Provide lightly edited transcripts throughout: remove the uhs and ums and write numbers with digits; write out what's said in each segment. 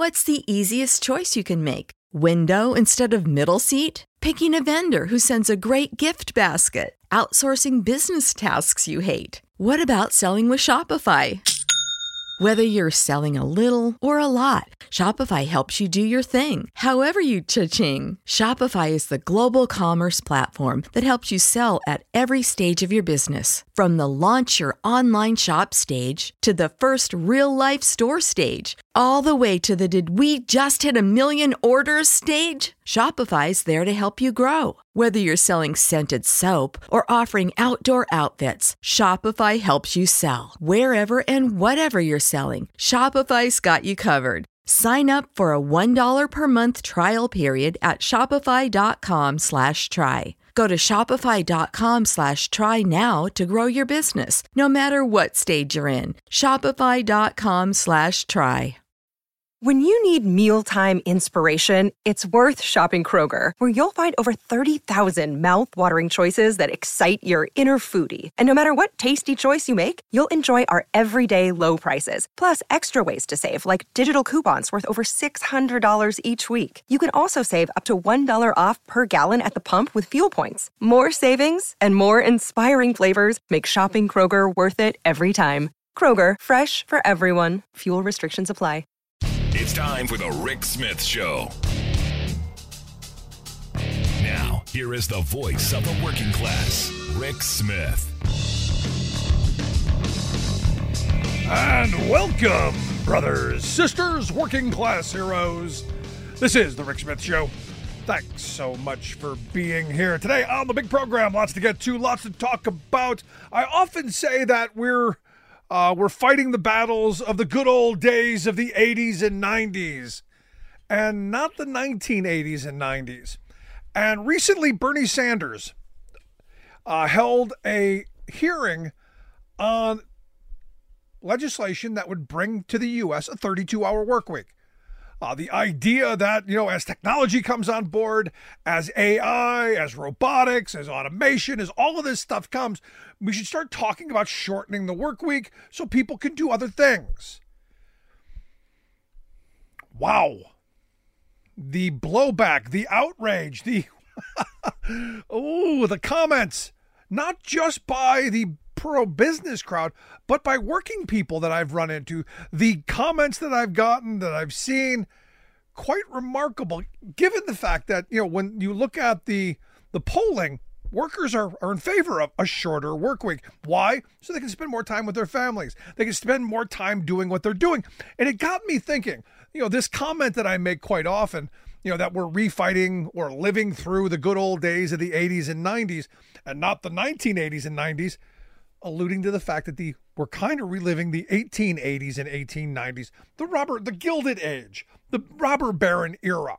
What's the easiest choice you can make? Window instead of middle seat? Picking a vendor who sends a great gift basket? Outsourcing business tasks you hate? What about selling with Shopify? Whether you're selling a little or a lot, Shopify helps you do your thing, however you cha-ching. Shopify is the global commerce platform that helps you sell at every stage of your business. From the launch your online shop stage to the first real-life store stage, all the way to the did we just hit a million orders stage. Shopify's there to help you grow. Whether you're selling scented soap or offering outdoor outfits, Shopify helps you sell. Wherever and whatever you're selling, Shopify's got you covered. Sign up for a $1 per month trial period at shopify.com/try. Go to shopify.com/try now to grow your business, no matter what stage you're in. Shopify.com/try. When you need mealtime inspiration, it's worth shopping Kroger, where you'll find over 30,000 mouth-watering choices that excite your inner foodie. And no matter what tasty choice you make, you'll enjoy our everyday low prices, plus extra ways to save, like digital coupons worth over $600 each week. You can also save up to $1 off per gallon at the pump with fuel points. More savings and more inspiring flavors make shopping Kroger worth it every time. Kroger, fresh for everyone. Fuel restrictions apply. It's time for the Rick Smith Show. Now, here is the voice of the working class, Rick Smith. And welcome, brothers, sisters, working class heroes. This is the Rick Smith Show. Thanks so much for being here today on the big program. Lots to get to, lots to talk about. I often say that we're fighting the battles of the good old days of the 80s and 90s, and not the 1980s and 90s. And recently, Bernie Sanders held a hearing on legislation that would bring to the U.S. a 32-hour work week. The idea that, as technology comes on board, as AI, as robotics, as automation, as all of this stuff comes, we should start talking about shortening the work week so people can do other things. Wow. The blowback, the outrage, the comments, not just by the pro-business crowd, but by working people that I've run into, the comments that I've gotten, that I've seen, quite remarkable, given the fact that, when you look at the polling, workers are in favor of a shorter work week. Why? So they can spend more time with their families. They can spend more time doing what they're doing. And it got me thinking, this comment that I make quite often, that we're refighting or living through the good old days of the 80s and 90s and not the 1980s and 90s, alluding to the fact that we're kind of reliving the 1880s and 1890s, the Gilded Age, the robber baron era.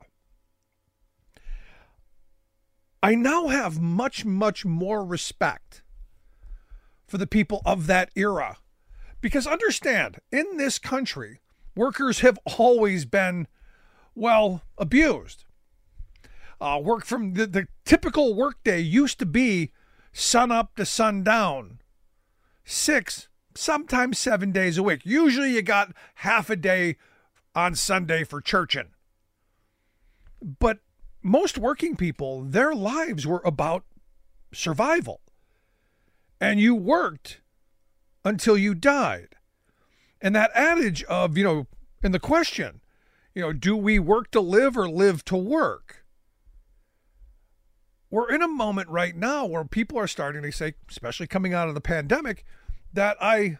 I now have much, much more respect for the people of that era, because understand, in this country, workers have always been, abused. Work from the typical workday used to be sun up to sundown. 6, sometimes 7 days a week. Usually you got half a day on Sunday for churching. But most working people, their lives were about survival. And you worked until you died. And that adage of, in the question, do we work to live or live to work? We're in a moment right now where people are starting to say, especially coming out of the pandemic, that I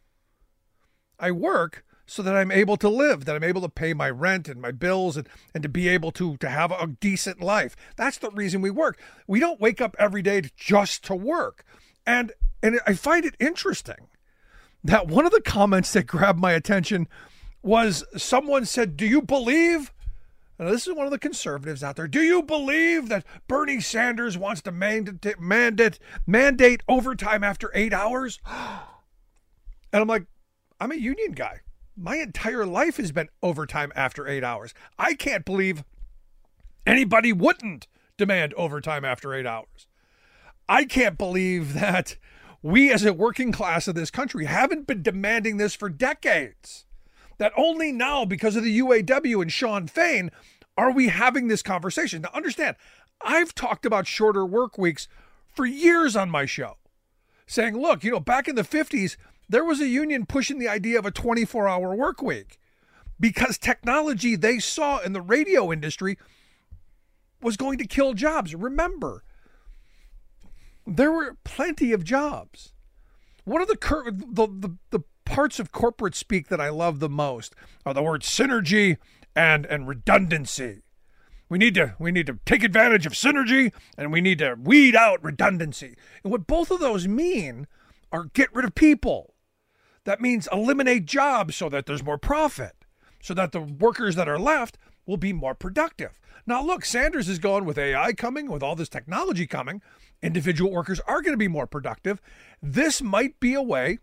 work so that I'm able to live, that I'm able to pay my rent and my bills and to be able to have a decent life. That's the reason we work. We don't wake up every day just to work. And I find it interesting that one of the comments that grabbed my attention was someone said, do you believe? Now, this is one of the conservatives out there. Do you believe that Bernie Sanders wants to mandate overtime after 8 hours? And I'm like, I'm a union guy. My entire life has been overtime after 8 hours. I can't believe anybody wouldn't demand overtime after 8 hours. I can't believe that we as a working class of this country haven't been demanding this for decades. that only now, because of the UAW and Sean Fain, are we having this conversation. Now, understand, I've talked about shorter work weeks for years on my show, saying, look, back in the 50s, there was a union pushing the idea of a 24-hour work week because technology they saw in the radio industry was going to kill jobs. Remember, there were plenty of jobs. One of the parts of corporate speak that I love the most are the words synergy and redundancy. We need to take advantage of synergy, and we need to weed out redundancy. And what both of those mean are get rid of people. That means eliminate jobs so that there's more profit, so that the workers that are left will be more productive. Now, look, Sanders is going with AI coming, with all this technology coming. Individual workers are going to be more productive. This might be a way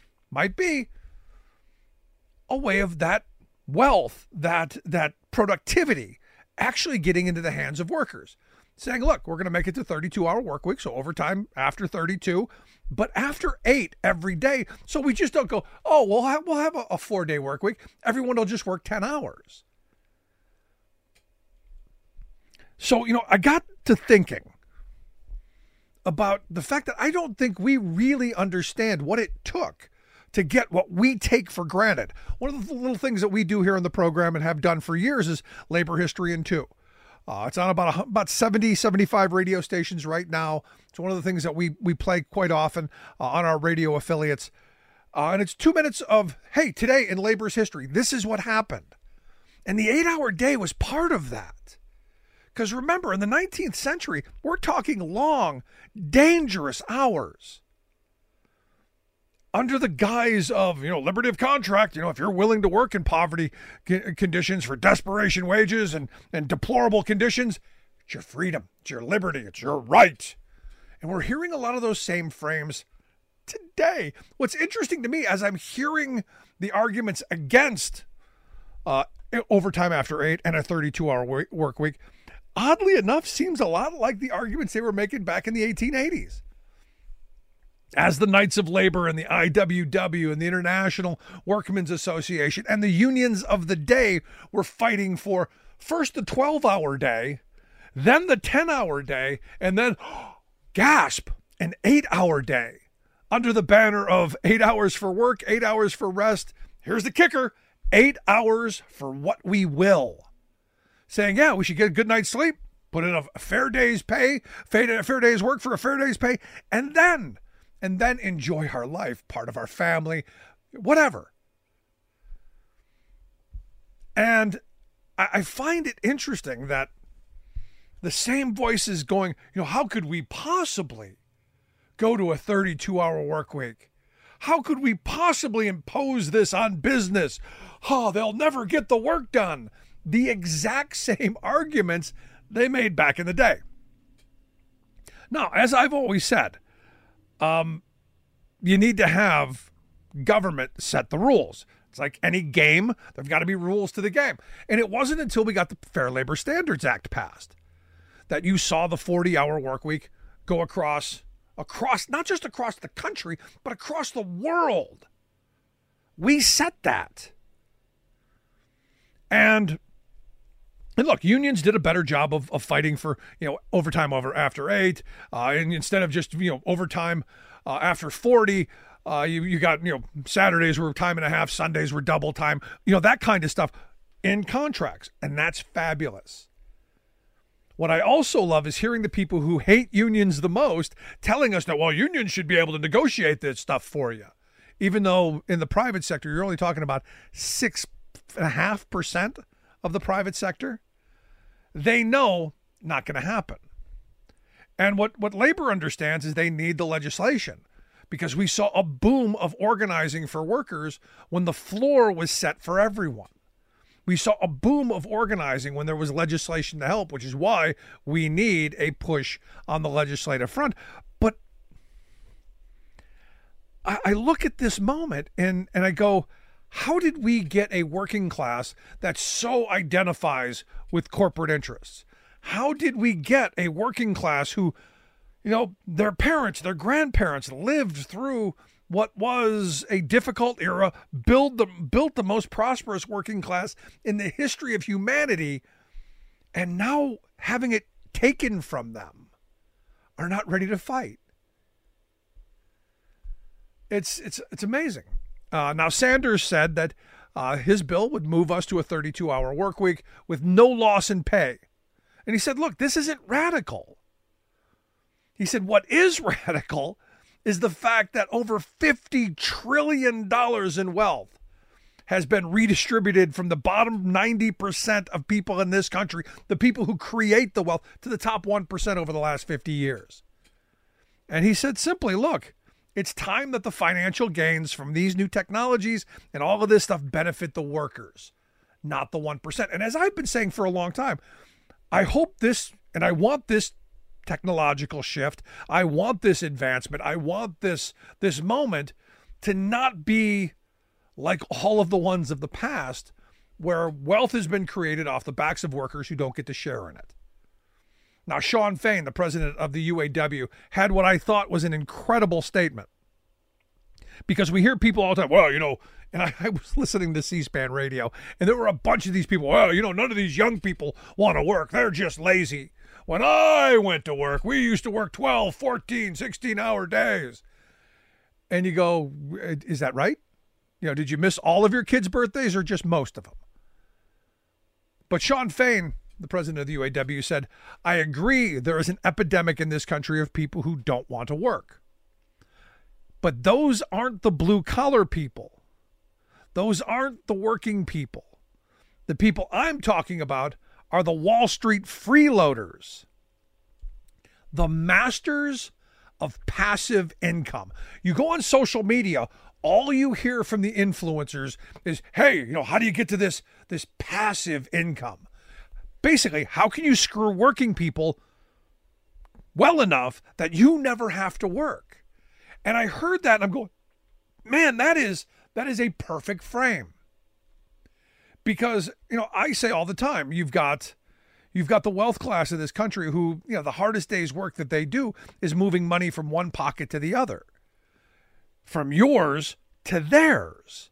of that wealth, that productivity actually getting into the hands of workers. Saying, look, we're going to make it to 32-hour work week, so overtime after 32, but after 8 every day. So we just don't go, oh, we'll have a 4-day work week. Everyone will just work 10 hours. So, I got to thinking about the fact that I don't think we really understand what it took to get what we take for granted. One of the little things that we do here on the program and have done for years is Labor History in 2. It's on about 70, 75 radio stations right now. It's one of the things that we play quite often on our radio affiliates. And it's 2 minutes of, hey, today in labor's history, this is what happened. And the 8-hour day was part of that. Because remember, in the 19th century, we're talking long, dangerous hours. Under the guise of, liberty of contract, if you're willing to work in poverty conditions for desperation wages and deplorable conditions, it's your freedom, it's your liberty, it's your right. And we're hearing a lot of those same frames today. What's interesting to me as I'm hearing the arguments against overtime after 8 and a 32-hour work week, oddly enough, seems a lot like the arguments they were making back in the 1880s. As the Knights of Labor and the IWW and the International Workmen's Association and the unions of the day were fighting for first the 12-hour day, then the 10-hour day, and then, gasp, an 8-hour day. Under the banner of 8 hours for work, 8 hours for rest. Here's the kicker, 8 hours for what we will. Saying, yeah, we should get a good night's sleep, put in a fair day's pay, a fair day's work for a fair day's pay, and then enjoy our life, part of our family, whatever. And I find it interesting that the same voices going, how could we possibly go to a 32-hour work week? How could we possibly impose this on business? Oh, they'll never get the work done. The exact same arguments they made back in the day. Now, as I've always said, you need to have government set the rules. It's like any game, there've got to be rules to the game. And it wasn't until we got the Fair Labor Standards Act passed that you saw the 40-hour work week go across, not just across the country, but across the world. We set that. And look, unions did a better job of fighting for, overtime after 8. And instead of just, overtime after 40, you got, Saturdays were time and a half, Sundays were double time, that kind of stuff in contracts. And that's fabulous. What I also love is hearing the people who hate unions the most telling us that, well, unions should be able to negotiate this stuff for you. Even though in the private sector, you're only talking about 6.5% of the private sector. They know not going to happen. And what labor understands is they need the legislation, because we saw a boom of organizing for workers when the floor was set for everyone. We saw a boom of organizing when there was legislation to help, which is why we need a push on the legislative front. But I look at this moment and I go, how did we get a working class that so identifies with corporate interests? How did we get a working class who, their parents, their grandparents lived through what was a difficult era, built the most prosperous working class in the history of humanity, and now having it taken from them, are not ready to fight. It's amazing. Now, Sanders said that his bill would move us to a 32-hour work week with no loss in pay. And he said, look, this isn't radical. He said, what is radical is the fact that over $50 trillion in wealth has been redistributed from the bottom 90% of people in this country, the people who create the wealth, to the top 1% over the last 50 years. And he said simply, look, it's time that the financial gains from these new technologies and all of this stuff benefit the workers, not the 1%. And as I've been saying for a long time, I hope this, and I want this technological shift, I want this advancement, I want this moment to not be like all of the ones of the past where wealth has been created off the backs of workers who don't get to share in it. Now, Shawn Fain, the president of the UAW, had what I thought was an incredible statement, because we hear people all the time, well, you know, and I was listening to C-SPAN radio, and there were a bunch of these people, well, you know, none of these young people want to work, they're just lazy. When I went to work, we used to work 12, 14, 16-hour days. And you go, is that right? You know, did you miss all of your kids' birthdays or just most of them? But Shawn Fain, the president of the UAW, said, I agree there is an epidemic in this country of people who don't want to work. But those aren't the blue-collar people. Those aren't the working people. The people I'm talking about are the Wall Street freeloaders, the masters of passive income. You go on social media, all you hear from the influencers is, hey, you know, how do you get to this passive income? Basically, how can you screw working people well enough that you never have to work? And I heard that and I'm going, man, that is a perfect frame. Because, you know, I say all the time, you've got the wealth class of this country who, you know, the hardest day's work that they do is moving money from one pocket to the other, from yours to theirs.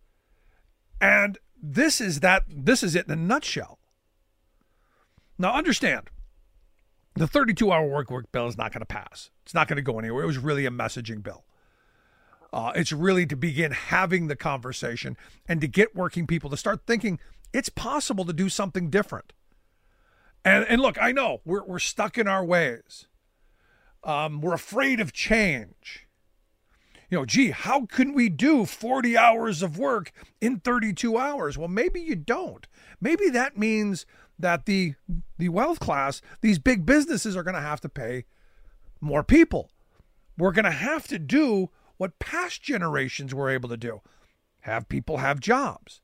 And this is it in a nutshell. Now, understand, the 32-hour work bill is not going to pass. It's not going to go anywhere. It was really a messaging bill. It's really to begin having the conversation and to get working people to start thinking it's possible to do something different. And look, I know we're stuck in our ways. We're afraid of change. You know, gee, how can we do 40 hours of work in 32 hours? Well, maybe you don't. Maybe that means that the wealth class, these big businesses, are going to have to pay more people. We're going to have to do what past generations were able to do. Have people have jobs.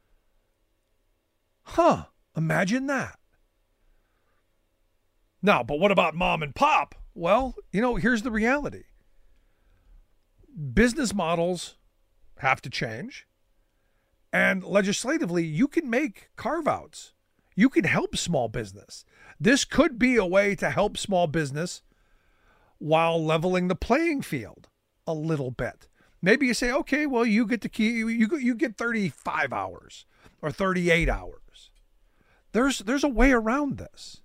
Imagine that. Now, but what about mom and pop? Well, you know, here's the reality. Business models have to change. And legislatively, you can make carve-outs. You can help small business. This could be a way to help small business while leveling the playing field a little bit. Maybe you say, okay, well, you get 35 hours or 38 hours. There's a way around this.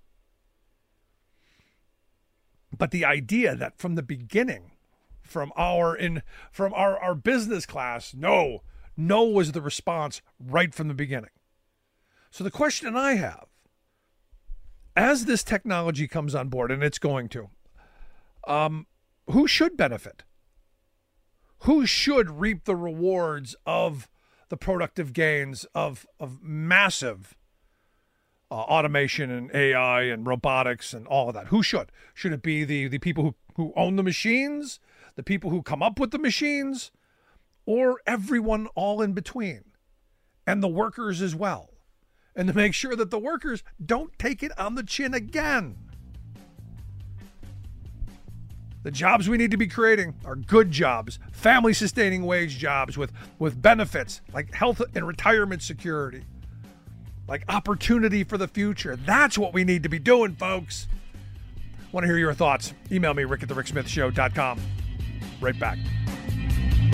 But the idea that from the beginning, from our business class, no was the response right from the beginning. So the question I have, as this technology comes on board, and it's going to, who should benefit? Who should reap the rewards of the productive gains of massive automation and AI and robotics and all of that? Who should? Should it be the people who own the machines, the people who come up with the machines, or everyone all in between, and the workers as well? And to make sure that the workers don't take it on the chin again. The jobs we need to be creating are good jobs, family-sustaining wage jobs with benefits like health and retirement security, like opportunity for the future. That's what we need to be doing, folks. Want to hear your thoughts? Email me, rick@thericksmithshow.com. Right back.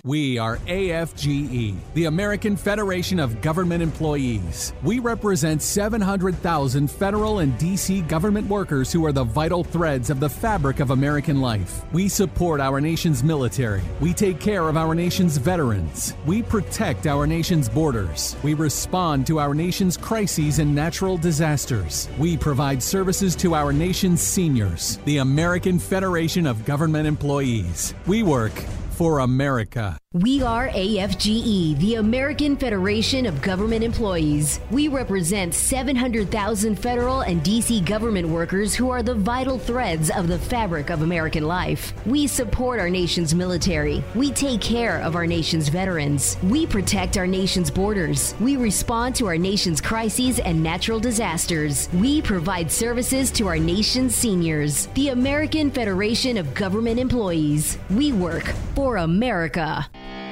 We are AFGE, the American Federation of Government Employees. We represent 700,000 federal and D.C. government workers who are the vital threads of the fabric of American life. We support our nation's military. We take care of our nation's veterans. We protect our nation's borders. We respond to our nation's crises and natural disasters. We provide services to our nation's seniors. The American Federation of Government Employees. We work for America. We are AFGE, the American Federation of Government Employees. We represent 700,000 federal and D.C. government workers who are the vital threads of the fabric of American life. We support our nation's military. We take care of our nation's veterans. We protect our nation's borders. We respond to our nation's crises and natural disasters. We provide services to our nation's seniors. The American Federation of Government Employees. We work for America.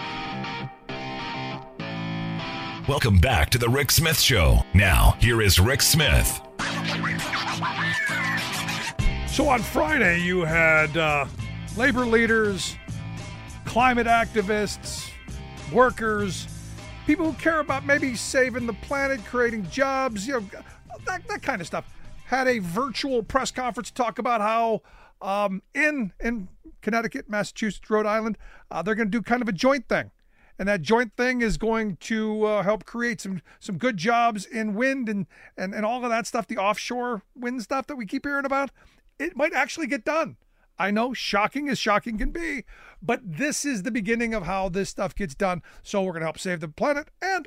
Welcome back to the Rick Smith Show. Now, here is Rick Smith. So on Friday, you had labor leaders, climate activists, workers, people who care about maybe saving the planet, creating jobs, that kind of stuff. Had a virtual press conference to talk about how in Connecticut, Massachusetts, Rhode Island, they're going to do kind of a joint thing. And that joint thing is going to help create some good jobs in wind and all of that stuff, the offshore wind stuff that we keep hearing about. It might actually get done. I know, shocking as shocking can be, but this is the beginning of how this stuff gets done. So we're going to help save the planet and,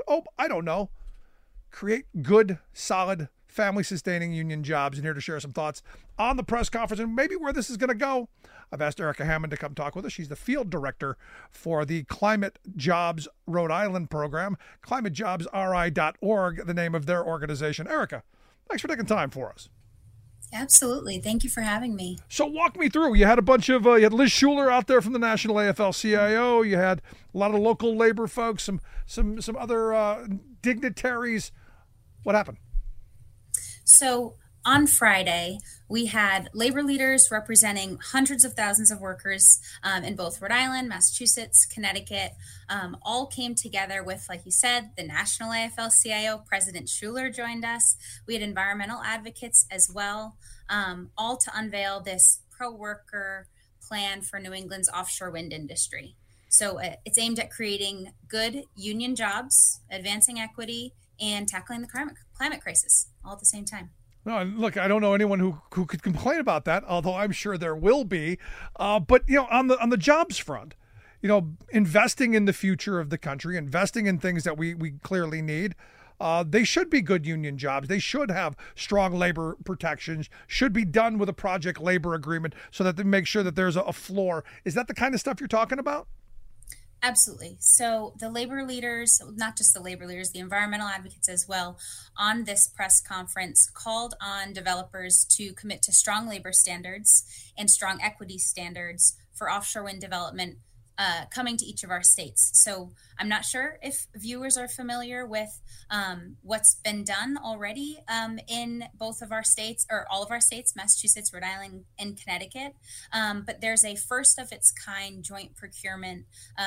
create good, solid, family-sustaining union jobs. And here to share some thoughts on the press conference and maybe where this is going to go, I've asked Erica Hammond to come talk with us. She's the field director for the Climate Jobs Rhode Island program, climatejobsri.org, the name of their organization. Erica, thanks for taking time for us. Absolutely. Thank you for having me. So walk me through. You had a bunch of, you had Liz Shuler out there from the National AFL-CIO. You had a lot of local labor folks, some other dignitaries. What happened? So on Friday, we had labor leaders representing hundreds of thousands of workers in both Rhode Island, Massachusetts, Connecticut, all came together with, like you said, the National AFL-CIO. President Shuler joined us. We had environmental advocates as well, all to unveil this pro-worker plan for New England's offshore wind industry. So it's aimed at creating good union jobs, advancing equity, and tackling the climate crisis all at the same time. No, look, I don't know anyone who could complain about that, although I'm sure there will be. But on the jobs front, investing in the future of the country, investing in things that we clearly need, they should be good union jobs. They should have strong labor protections, should be done with a project labor agreement so that they make sure that there's a floor. Is that the kind of stuff you're talking about? Absolutely. So the labor leaders, not just the labor leaders, the environmental advocates as well, on this press conference called on developers to commit to strong labor standards and strong equity standards for offshore wind development coming to each of our states. So I'm not sure if viewers are familiar with what's been done already in both of our states, or all of our states, Massachusetts, Rhode Island, and Connecticut. But there's a first of its kind joint procurement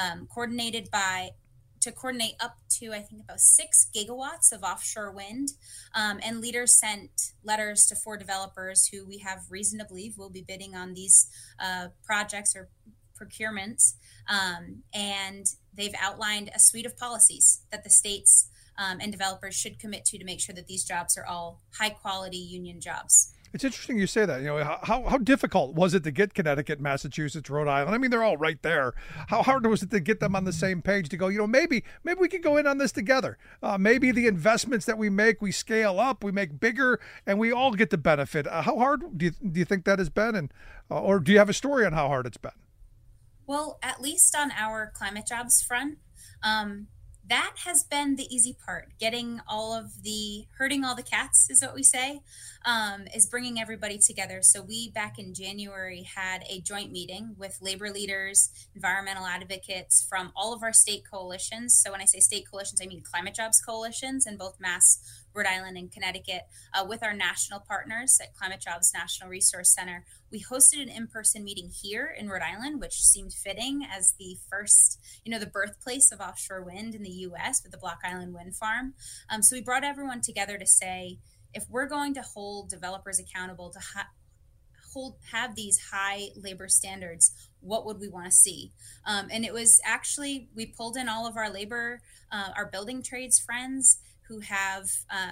to coordinate up to, I think, about 6 gigawatts of offshore wind. And leaders sent letters to 4 developers who we have reason to believe will be bidding on these projects or procurements. And they've outlined a suite of policies that the states and developers should commit to make sure that these jobs are all high quality union jobs. It's interesting you say that. How difficult was it to get Connecticut, Massachusetts, Rhode Island? I mean, they're all right there. How hard was it to get them on the same page to go, maybe we could go in on this together. Maybe the investments that we make, we scale up, we make bigger, and we all get the benefit. How hard do you think that has been? And or do you have a story on how hard it's been? Well, at least on our climate jobs front, that has been the easy part. Herding all the cats is what we say, is bringing everybody together. So we, back in January, had a joint meeting with labor leaders, environmental advocates from all of our state coalitions. So when I say state coalitions, I mean climate jobs coalitions in both Mass, Rhode Island and Connecticut, with our national partners at Climate Jobs National Resource Center. We hosted an in-person meeting here in Rhode Island, which seemed fitting as the first, the birthplace of offshore wind in the U.S. with the Block Island Wind Farm. So we brought everyone together to say, if we're going to hold developers accountable to have these high labor standards, what would we want to see? And it was actually, we pulled in all of our labor, our building trades friends who have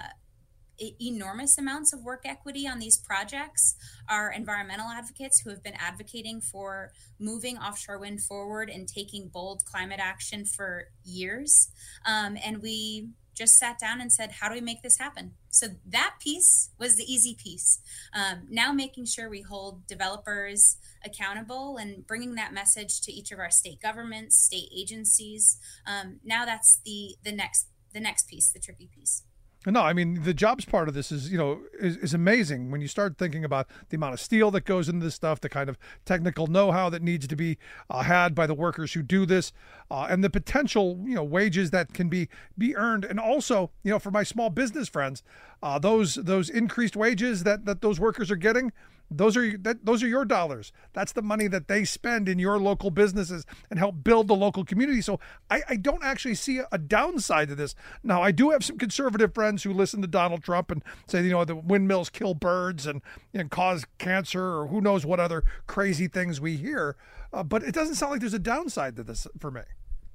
enormous amounts of work equity on these projects, our environmental advocates who have been advocating for moving offshore wind forward and taking bold climate action for years. And we just sat down and said, how do we make this happen? So that piece was the easy piece. Now making sure we hold developers accountable and bringing that message to each of our state governments, state agencies. Now that's the next piece, the tricky piece. No, I mean, the jobs part of this is, is amazing when you start thinking about the amount of steel that goes into this stuff, the kind of technical know-how that needs to be had by the workers who do this, and the potential, wages that can be earned. And also, for my small business friends, those increased wages that those workers are getting, those are your dollars. That's the money that they spend in your local businesses and help build the local community. So I don't actually see a downside to this. Now, I do have some conservative friends who listen to Donald Trump and say, the windmills kill birds and cause cancer or who knows what other crazy things we hear. But it doesn't sound like there's a downside to this for me.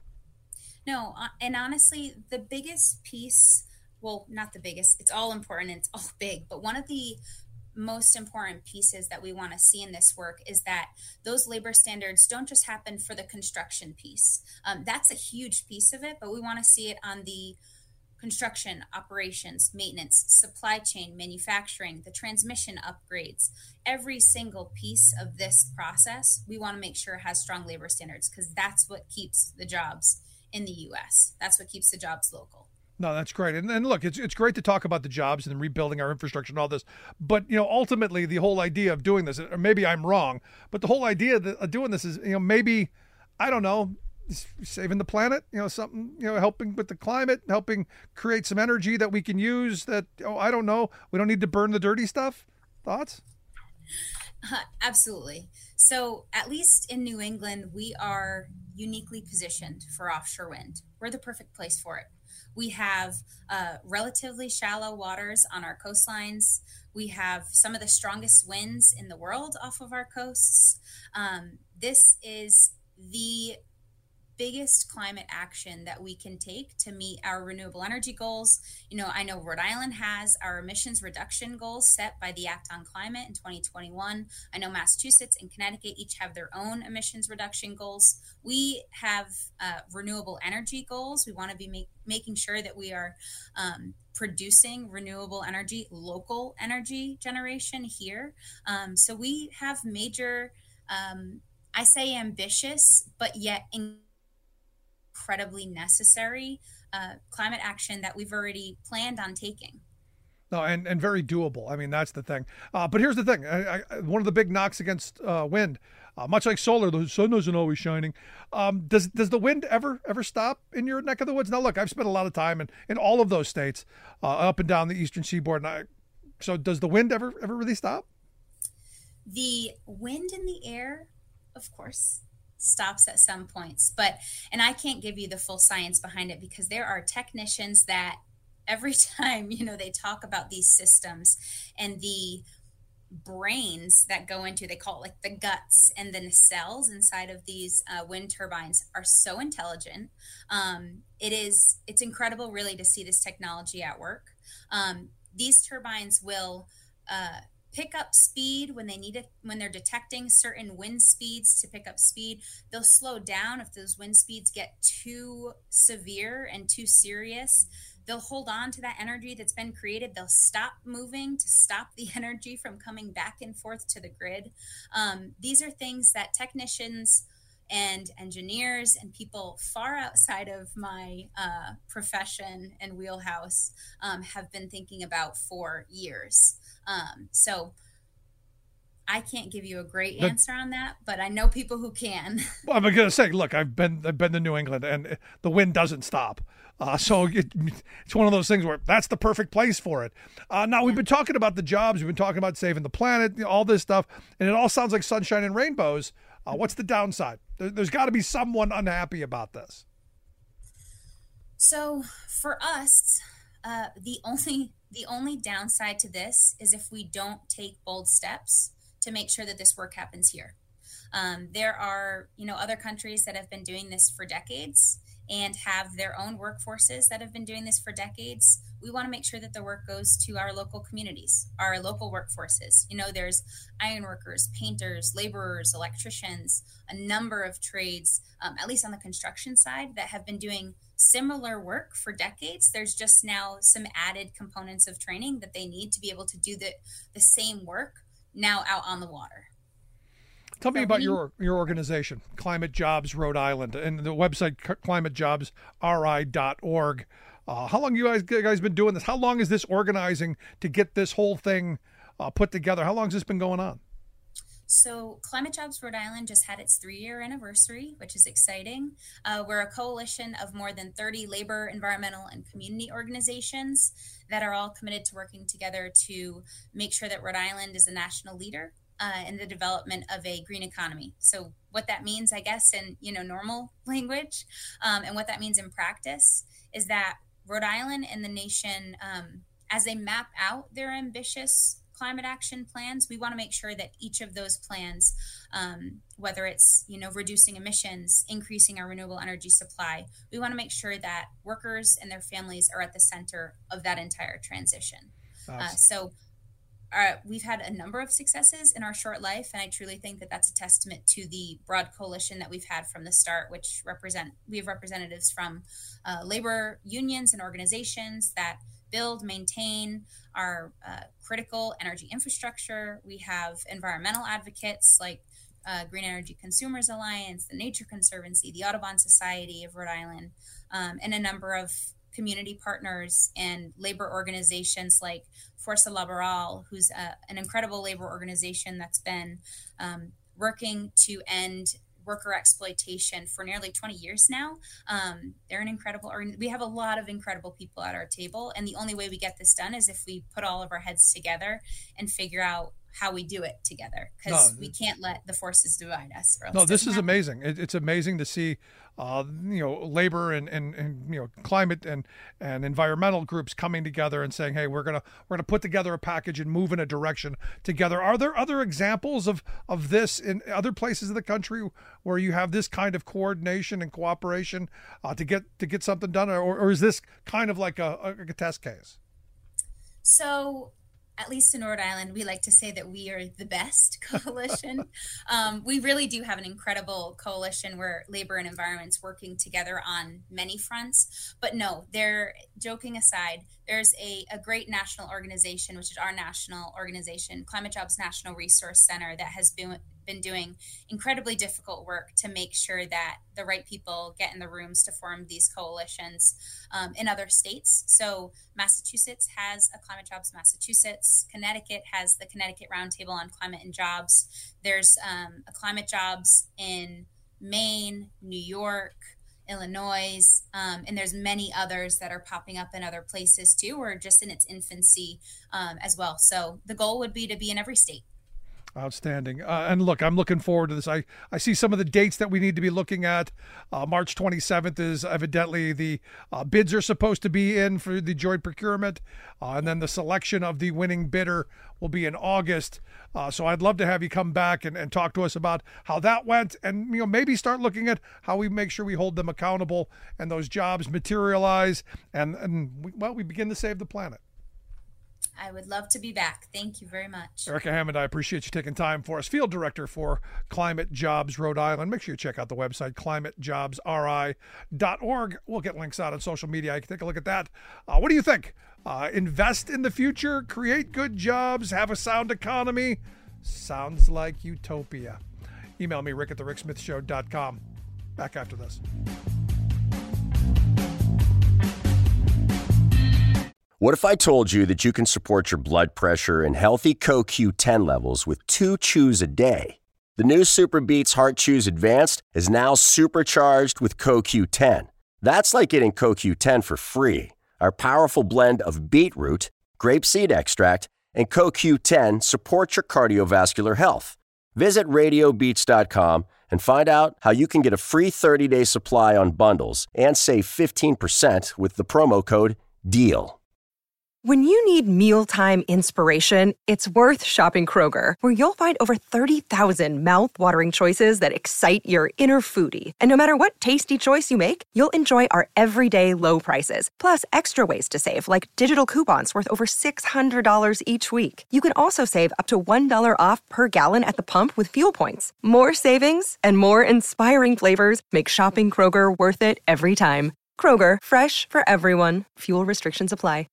No, and honestly, the biggest piece, well, not the biggest, it's all important and it's all big, but one of the most important pieces that we want to see in this work is that those labor standards don't just happen for the construction piece. That's a huge piece of it, but we want to see it on the construction, operations, maintenance, supply chain, manufacturing, the transmission upgrades. Every single piece of this process, we want to make sure has strong labor standards because that's what keeps the jobs in the U.S. That's what keeps the jobs local. No, that's great. And look, it's great to talk about the jobs and rebuilding our infrastructure and all this. But, ultimately the whole idea of doing this, or maybe I'm wrong, but the whole idea of doing this is, maybe, I don't know, saving the planet, something, helping with the climate, helping create some energy that we can use that, I don't know, we don't need to burn the dirty stuff. Thoughts? Absolutely. So at least in New England, we are uniquely positioned for offshore wind. We're the perfect place for it. We have relatively shallow waters on our coastlines. We have some of the strongest winds in the world off of our coasts. This is the biggest climate action that we can take to meet our renewable energy goals. I know Rhode Island has our emissions reduction goals set by the Act on Climate in 2021. I know Massachusetts and Connecticut each have their own emissions reduction goals. We have renewable energy goals. We want to be making sure that we are producing renewable energy, local energy generation here. So we have major, I say ambitious, but yet incredibly necessary climate action that we've already planned on taking. No, and very doable. I mean, that's the thing. But here's the thing. One of the big knocks against wind, much like solar, the sun isn't always shining. Does the wind ever stop in your neck of the woods? Now, look, I've spent a lot of time in all of those states, up and down the eastern seaboard. So does the wind ever really stop? The wind in the air, of course, stops at some points, and I can't give you the full science behind it because there are technicians that every time, they talk about these systems and the brains that go into, they call it like the guts and the nacelles inside of these wind turbines are so intelligent. It's incredible really to see this technology at work. These turbines will pick up speed when they need it, when they're detecting certain wind speeds to pick up speed. They'll slow down if those wind speeds get too severe and too serious. They'll hold on to that energy that's been created. They'll stop moving to stop the energy from coming back and forth to the grid. These are things that technicians and engineers and people far outside of my profession and wheelhouse have been thinking about for years. So I can't give you a great answer on that, but I know people who can. Well, I'm going to say, look, I've been to New England and the wind doesn't stop. So it's one of those things where that's the perfect place for it. Now, we've been talking about the jobs. We've been talking about saving the planet, all this stuff, and it all sounds like sunshine and rainbows. What's the downside? There's got to be someone unhappy about this. So for us, the only downside to this is if we don't take bold steps to make sure that this work happens here. There are, other countries that have been doing this for decades and have their own workforces that have been doing this for decades. We want to make sure that the work goes to our local communities, our local workforces. There's ironworkers, painters, laborers, electricians, a number of trades, at least on the construction side, that have been doing similar work for decades. There's just now some added components of training that they need to be able to do the same work now out on the water. Tell me about your organization, Climate Jobs Rhode Island, and the website climatejobsri.org. How long you guys been doing this? How long is this organizing to get this whole thing put together? How long has this been going on? So Climate Jobs Rhode Island just had its 3-year anniversary, which is exciting. We're a coalition of more than 30 labor, environmental, and community organizations that are all committed to working together to make sure that Rhode Island is a national leader in the development of a green economy. So what that means, I guess, in normal language, and what that means in practice is that Rhode Island and the nation, as they map out their ambitious climate action plans, we want to make sure that each of those plans, whether it's reducing emissions, increasing our renewable energy supply, we want to make sure that workers and their families are at the center of that entire transition. We've had a number of successes in our short life, and I truly think that that's a testament to the broad coalition that we've had from the start, which we have representatives from labor unions and organizations that build, maintain our critical energy infrastructure. We have environmental advocates like Green Energy Consumers Alliance, the Nature Conservancy, the Audubon Society of Rhode Island, and a number of community partners and labor organizations like Força Laboral, who's an incredible labor organization that's been working to end worker exploitation for nearly 20 years now. They're an incredible, we have a lot of incredible people at our table. And the only way we get this done is if we put all of our heads together and figure out how we do it together, because we can't let the forces divide us. No, this is amazing. It's amazing to see, labor and climate and environmental groups coming together and saying, hey, we're gonna put together a package and move in a direction together. Are there other examples of this in other places of the country where you have this kind of coordination and cooperation to get something done, or is this kind of like a test case? So, at least in Rhode Island, we like to say that we are the best coalition. We really do have an incredible coalition where labor and environment's working together on many fronts. But no, they're joking aside, there's a great national organization, which is our national organization, Climate Jobs National Resource Center, that has been doing incredibly difficult work to make sure that the right people get in the rooms to form these coalitions in other states. So Massachusetts has a Climate Jobs Massachusetts. Connecticut has the Connecticut Roundtable on Climate and Jobs. There's a Climate Jobs in Maine, New York, Illinois, and there's many others that are popping up in other places too, or just in its infancy as well. So the goal would be to be in every state. Outstanding. And look, I'm looking forward to this. I see some of the dates that we need to be looking at. March 27th is evidently the bids are supposed to be in for the joint procurement. And then the selection of the winning bidder will be in August. So I'd love to have you come back and talk to us about how that went, and maybe start looking at how we make sure we hold them accountable and those jobs materialize and we begin to save the planet. I would love to be back. Thank you very much. Erica Hammond, I appreciate you taking time for us. Field Director for Climate Jobs Rhode Island. Make sure you check out the website, climatejobsri.org. We'll get links out on social media. You can take a look at that. What do you think? Invest in the future, create good jobs, have a sound economy. Sounds like utopia. Email me, rick@thericksmithshow.com. Back after this. What if I told you that you can support your blood pressure and healthy CoQ10 levels with 2 chews a day? The new Super Beats Heart Chews Advanced is now supercharged with CoQ10, That's like getting CoQ10 for free. Our powerful blend of beetroot, grapeseed extract, and CoQ10 supports your cardiovascular health. Visit radiobeats.com and find out how you can get a free 30-day supply on bundles and save 15% with the promo code DEAL. When you need mealtime inspiration, it's worth shopping Kroger, where you'll find over 30,000 mouth-watering choices that excite your inner foodie. And no matter what tasty choice you make, you'll enjoy our everyday low prices, plus extra ways to save, like digital coupons worth over $600 each week. You can also save up to $1 off per gallon at the pump with fuel points. More savings and more inspiring flavors make shopping Kroger worth it every time. Kroger, fresh for everyone. Fuel restrictions apply.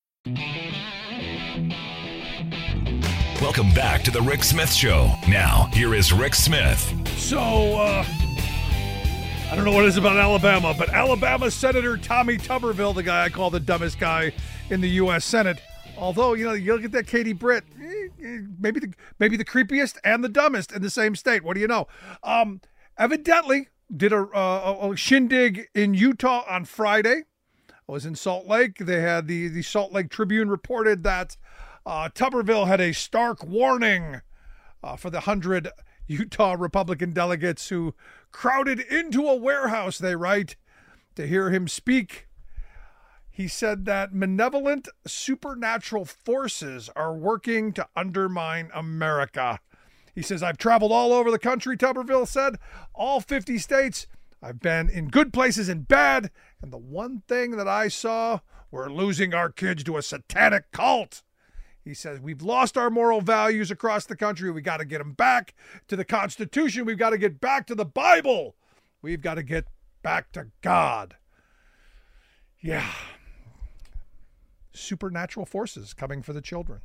Welcome back to the Rick Smith Show. Now, here is Rick Smith. So, I don't know what it is about Alabama, but Alabama Senator Tommy Tuberville, the guy I call the dumbest guy in the U.S. Senate, although, you look at that Katie Britt, maybe the creepiest and the dumbest in the same state. What do you know? Evidently did a shindig in Utah on Friday. I was in Salt Lake. They had the Salt Lake Tribune reported that Tuberville had a stark warning for the 100 Utah Republican delegates who crowded into a warehouse, they write, to hear him speak. He said that malevolent supernatural forces are working to undermine America. He says, I've traveled all over the country, Tuberville said, all 50 states. I've been in good places and bad, and the one thing that I saw, we're losing our kids to a satanic cult. He says, we've lost our moral values across the country. We got to get them back to the Constitution. We've got to get back to the Bible. We've got to get back to God. Yeah. Supernatural forces coming for the children.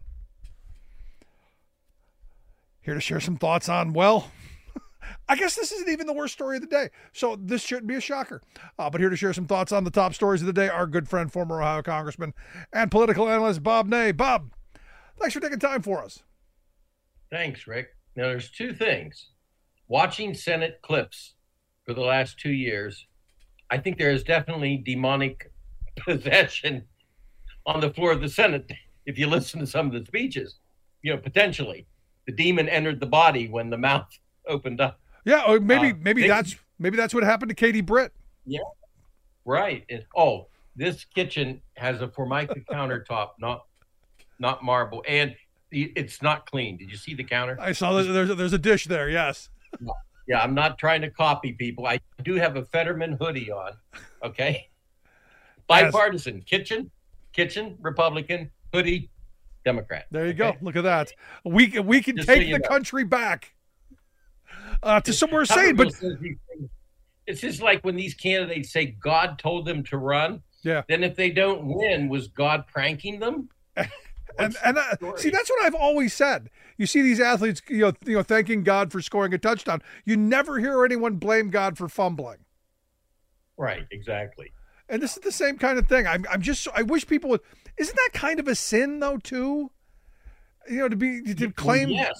Here to share some thoughts on, well, I guess this isn't even the worst story of the day, so this shouldn't be a shocker. But here to share some thoughts on the top stories of the day, our good friend, former Ohio Congressman and political analyst, Bob Ney. Bob, thanks for taking time for us. Thanks, Rick. Now, there's two things. Watching Senate clips for the last 2 years, I think there is definitely demonic possession on the floor of the Senate. If you listen to some of the speeches, potentially the demon entered the body when the mouth opened up. Yeah, or maybe that's what happened to Katie Britt. Yeah, right. This kitchen has a Formica countertop, not marble, and it's not clean. Did you see the counter? I saw there's a dish there. Yes. Yeah, I'm not trying to copy people. I do have a Fetterman hoodie on. Okay. Bipartisan. Yes. Kitchen, Republican, hoodie, Democrat. There you go. Look at that. We can just take the country back. To somewhere sane, but it's just like when these candidates say God told them to run. Yeah. Then if they don't win, was God pranking them? and see, that's what I've always said. You see these athletes, thanking God for scoring a touchdown. You never hear anyone blame God for fumbling. Right. Exactly. And this is the same kind of thing. I wish people would. Isn't that kind of a sin though, too? To claim. Yes.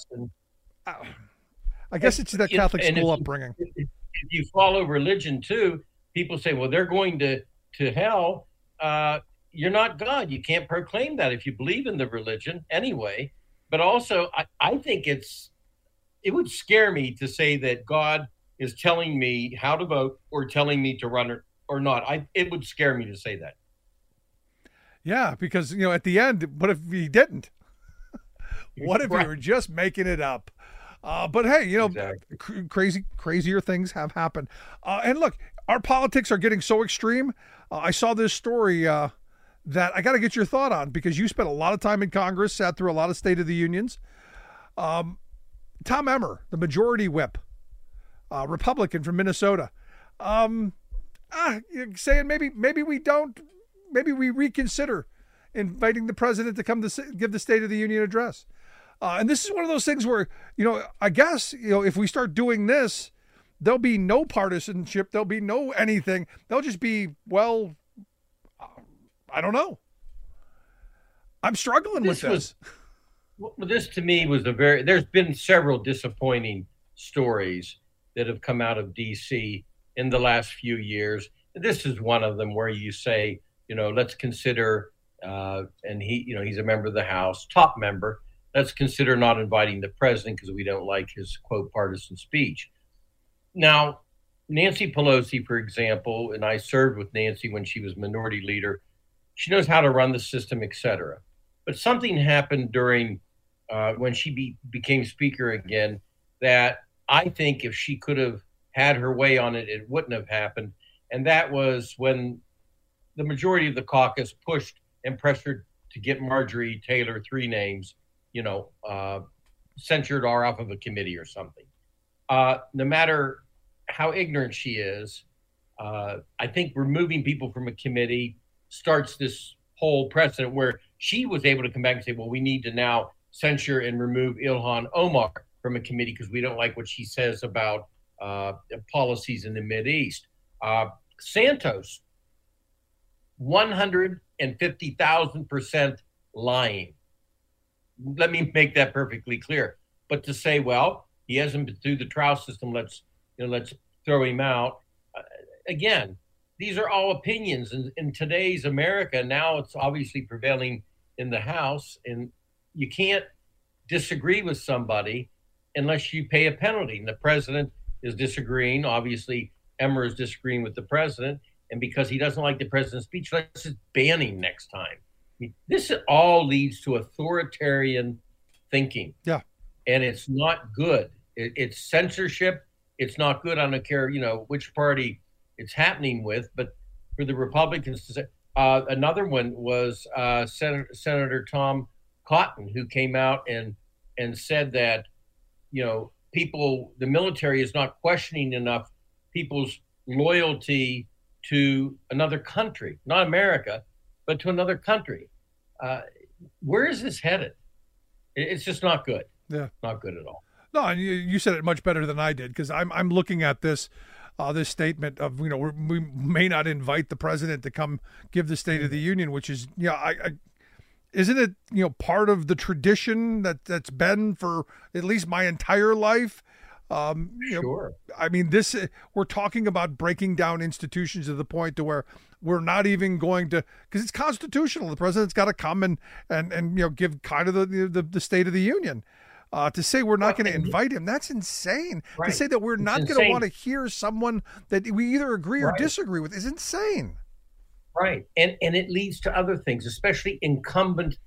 I guess it's that Catholic school upbringing. If you follow religion too, people say, well, they're going to hell. You're not God. You can't proclaim that if you believe in the religion anyway. But also, I think it would scare me to say that God is telling me how to vote or telling me to run or not. It would scare me to say that. Yeah, because, at the end, what if he didn't? What if you were just making it up? But hey, exactly. Crazier things have happened. And look, our politics are getting so extreme. I saw this story that I got to get your thought on because you spent a lot of time in Congress, sat through a lot of State of the Unions. Tom Emmer, the majority whip, Republican from Minnesota, saying maybe we reconsider inviting the president to come to give the State of the Union address. And this is one of those things where, I guess, if we start doing this, there'll be no partisanship. There'll be no anything. They'll just be, I don't know. I'm struggling with this. This to me was there's been several disappointing stories that have come out of D.C. in the last few years. This is one of them where you say, let's consider, and he's a member of the House, top member. Let's consider not inviting the president because we don't like his, quote, partisan speech. Now, Nancy Pelosi, for example, and I served with Nancy when she was minority leader. She knows how to run the system, et cetera. But something happened during when she became speaker again that I think if she could have had her way on it, it wouldn't have happened. And that was when the majority of the caucus pushed and pressured to get Marjorie Taylor, 3 names, censured or off of a committee or something. No matter how ignorant she is, I think removing people from a committee starts this whole precedent where she was able to come back and say, well, we need to now censure and remove Ilhan Omar from a committee because we don't like what she says about policies in the Mideast. Santos, 150,000% lying. Let me make that perfectly clear. But to say, well, he hasn't been through the trial system, let's throw him out. Again, these are all opinions. In today's America, now it's obviously prevailing in the House, and you can't disagree with somebody unless you pay a penalty. And the president is disagreeing. Obviously, Emmer is disagreeing with the president. And because he doesn't like the president's speech, let's just ban him next time. I mean, this all leads to authoritarian thinking. Yeah. And it's not good. It's censorship. It's not good. I don't care, which party it's happening with. But for the Republicans to say, another one was Senator Tom Cotton, who came out and said that, the military is not questioning enough people's loyalty to another country, not America, but to another country. Where is this headed? It's just not good. Yeah, not good at all. No, and you said it much better than I did, because I'm looking at this statement of we may not invite the president to come give the State of the Union, which is isn't it part of the tradition that's been for at least my entire life. Sure. I mean, we're talking about breaking down institutions to the point to where we're not even going to, because it's constitutional. The president's got to come and give kind of the State of the Union. To say we're not going to invite him, that's insane. Right. To say that we're not going to want to hear someone that we either agree or disagree with is insane. Right. And it leads to other things, especially incumbent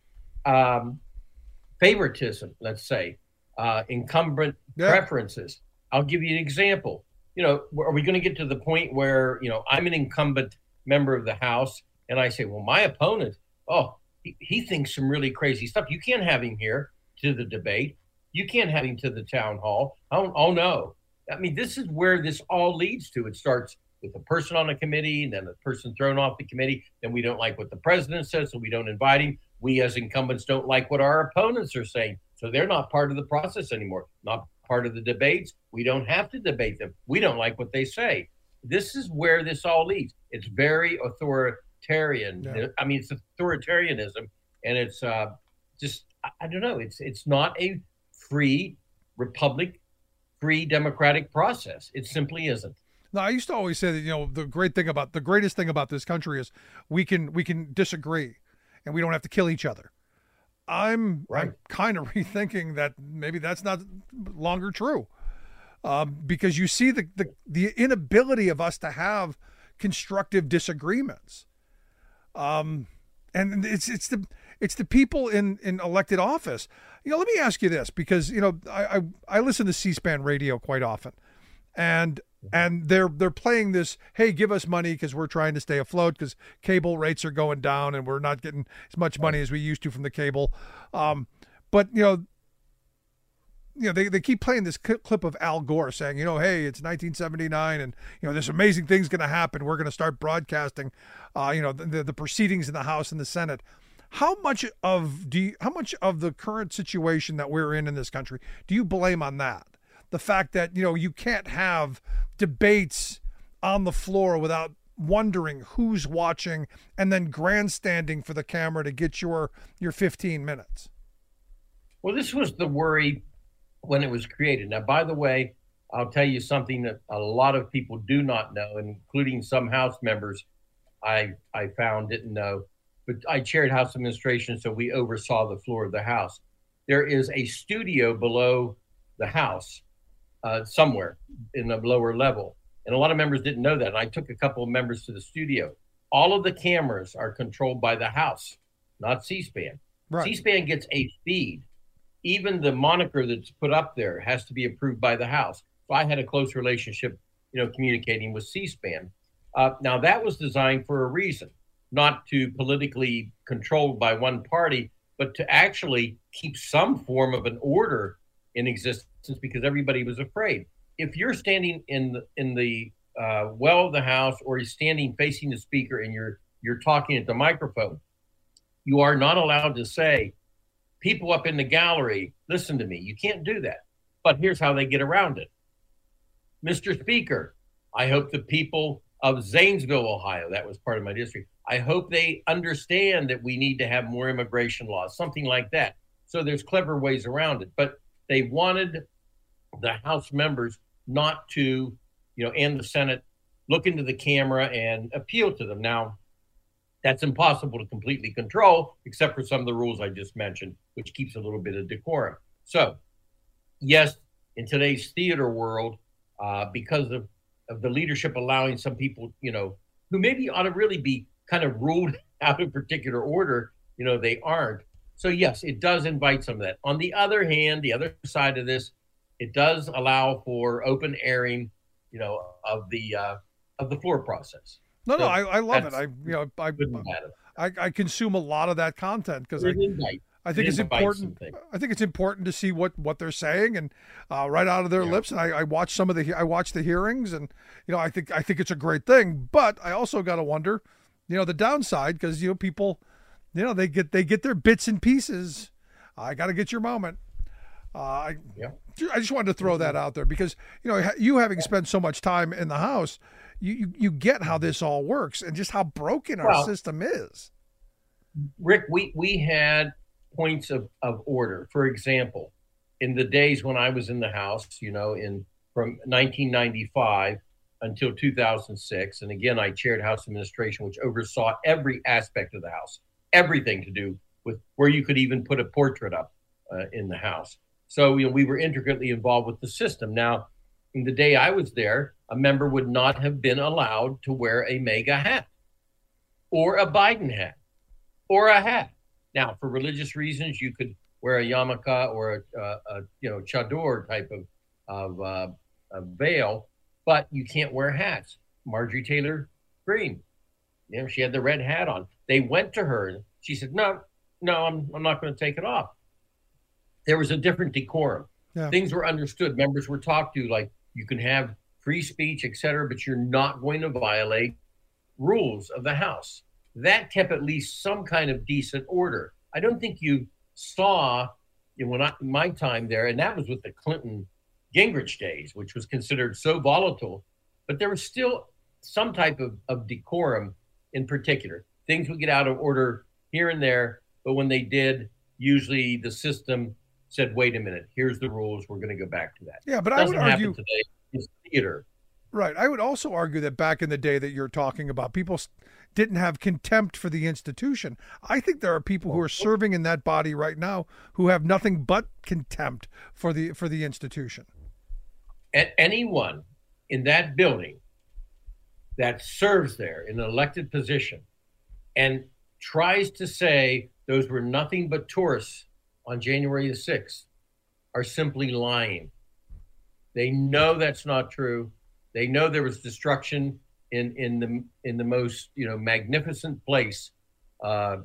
favoritism, let's say, incumbent preferences. I'll give you an example. Are we going to get to the point where, I'm an incumbent member of the House and I say, well, my opponent, he thinks some really crazy stuff. You can't have him here to the debate. You can't have him to the town hall. Oh, no. I mean, this is where this all leads to. It starts with a person on a committee, and then a person thrown off the committee. Then we don't like what the president says, so we don't invite him. We as incumbents don't like what our opponents are saying, so they're not part of the process anymore, not part of the debates. We don't have to debate them. We don't like what they say. This is where this all leads. It's very authoritarian. Yeah. I mean, it's authoritarianism, and it's just, I don't know. It's not a free republic, free democratic process. It simply isn't. No, I used to always say that, the greatest thing about this country is we can disagree and we don't have to kill each other. I'm kind of rethinking that maybe that's not longer true, because you see the inability of us to have constructive disagreements. And it's the people in elected office. Let me ask you this, because I listen to C-SPAN radio quite often, and they're playing this, hey, give us money because we're trying to stay afloat because cable rates are going down and we're not getting as much money as we used to from the cable. But they keep playing this clip of Al Gore saying, hey, it's 1979 and this amazing thing's going to happen. We're going to start broadcasting, the proceedings in the House and the Senate. How much of the current situation that we're in this country do you blame on that? The fact that, you can't have debates on the floor without wondering who's watching and then grandstanding for the camera to get your 15 minutes. Well, this was the worry when it was created. Now, by the way, I'll tell you something that a lot of people do not know, including some House members I found didn't know. But I chaired House administration, so we oversaw the floor of the House. There is a studio below the House somewhere in the lower level. And a lot of members didn't know that. And I took a couple of members to the studio. All of the cameras are controlled by the House, not C-SPAN. Right. C-SPAN gets a feed. Even the moniker that's put up there has to be approved by the House. So I had a close relationship, communicating with C-SPAN. Now, that was designed for a reason, not to politically controlled by one party, but to actually keep some form of an order in existence because everybody was afraid. If you're standing in the well of the House, or you're standing facing the speaker and you're talking at the microphone, you are not allowed to say, people up in the gallery, listen to me. You can't do that. But here's how they get around it. Mr. Speaker, I hope the people of Zanesville, Ohio, that was part of my district, I hope they understand that we need to have more immigration laws, something like that. So there's clever ways around it. But they wanted the House members not to, and the Senate look into the camera and appeal to them. Now, that's impossible to completely control, except for some of the rules I just mentioned, which keeps a little bit of decorum. So, yes, in today's theater world, because of the leadership allowing some people, who maybe ought to really be kind of ruled out of particular order, they aren't. So, yes, it does invite some of that. On the other hand, the other side of this, it does allow for open airing, of the floor process. No, I love it. I consume a lot of that content because I think it's important. I think it's important to see what they're saying and right out of their lips. And I watch I watch the hearings, and I think it's a great thing. But I also got to wonder, the downside, because people, they get their bits and pieces. I got to get your moment. I just wanted to throw that out there because you having spent so much time in the House, you get how this all works and just how broken our system is. Rick, we had points of order. For example, in the days when I was in the House, from 1995 until 2006, and again I chaired House administration, which oversaw every aspect of the House, everything to do with where you could even put a portrait up in the House. So, we were intricately involved with the system. Now, in the day I was there, a member would not have been allowed to wear a MAGA hat or a Biden hat or a hat. Now, for religious reasons, you could wear a yarmulke or a chador type of veil, but you can't wear hats. Marjorie Taylor Greene, she had the red hat on. They went to her and she said, no, I'm not going to take it off. There was a different decorum. Yeah. Things were understood. Members were talked to like you can have free speech, et cetera, but you're not going to violate rules of the House. That kept at least some kind of decent order. I don't think you saw in my time there, and that was with the Clinton Gingrich days, which was considered so volatile, but there was still some type of decorum in particular. Things would get out of order here and there, but when they did, usually the system said, wait a minute, here's the rules. We're going to go back to that. Yeah, but I would argue today is theater. Right. I would also argue that back in the day that you're talking about, people didn't have contempt for the institution. I think there are people who are serving in that body right now who have nothing but contempt for the institution. Anyone in that building that serves there in an elected position and tries to say those were nothing but tourists on January the 6th are simply lying. They know that's not true. They know there was destruction in the most magnificent place of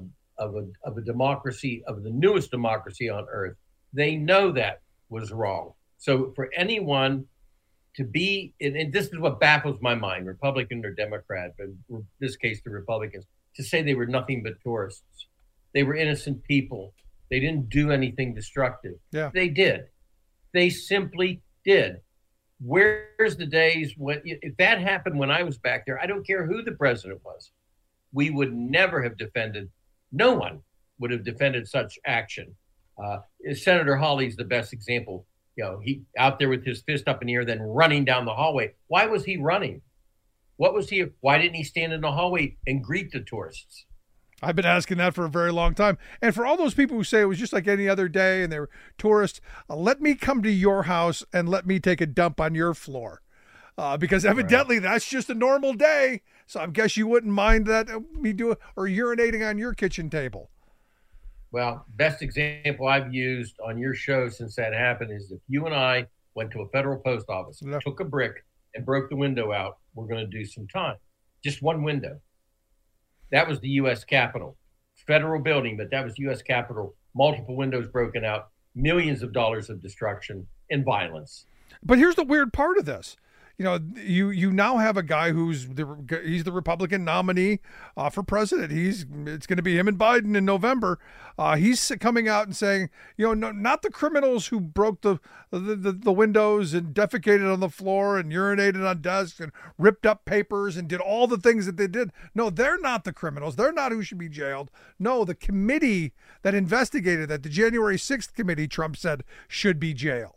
a democracy, of the newest democracy on earth. They know that was wrong. So for anyone to be, and this is what baffles my mind, Republican or Democrat, but in this case the Republicans, to say they were nothing but tourists. They were innocent people. They didn't do anything destructive. Yeah. They did. They simply did. Where's the days when, if that happened when I was back there, I don't care who the president was, we would never have defended, no one would have defended such action. Senator Hawley's the best example. he out there with his fist up in the air, then running down the hallway. Why was he running? Why didn't he stand in the hallway and greet the tourists? I've been asking that for a very long time. And for all those people who say it was just like any other day and they were tourists, let me come to your house and let me take a dump on your floor. Because evidently that's just a normal day. So I guess you wouldn't mind that me doing or urinating on your kitchen table. Well, best example I've used on your show since that happened is if you and I went to a federal post office, took a brick and broke the window out, we're going to do some time. Just one window. That was the U.S. Capitol. Federal building, but that was U.S. Capitol. Multiple windows broken out, millions of dollars of destruction and violence. But here's the weird part of this. You now have a guy he's the Republican nominee for president. It's going to be him and Biden in November. He's coming out and saying, no, not the criminals who broke the windows and defecated on the floor and urinated on desks and ripped up papers and did all the things that they did. No, they're not the criminals. They're not who should be jailed. No, the committee that investigated that, the January 6th committee, Trump said should be jailed.